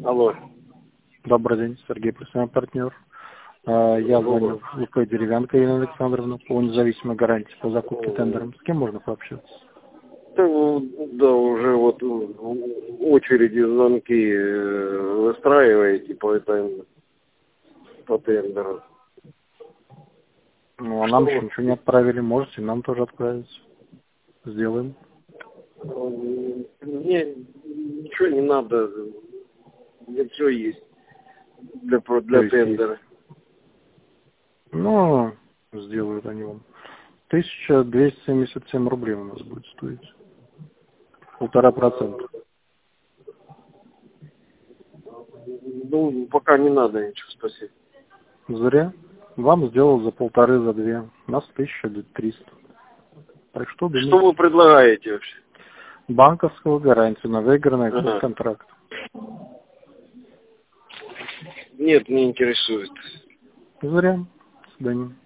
Алло. Добрый день, Сергей, профессиональный партнер. Я звоню в УП Деревянка Елена Александровна по независимой гарантии по закупке тендером. С кем можно пообщаться? Да, уже вот очереди, звонки выстраиваете по тендеру. Ну, а нам еще ничего не отправили. Можете нам тоже отправить. Сделаем. Мне ничего не надо. Мне все есть для тендера. Ну, сделают они вам. 1277 рублей у нас будет стоить. 1,5%. Ну, пока не надо ничего, спасибо. Зря. Вам сделал за 1,5, за 2. У нас 1300. Так что думаете? Что вы предлагаете вообще? Банковскую гарантию на выигранный контракт. Нет, не интересует. Зря. До свидания.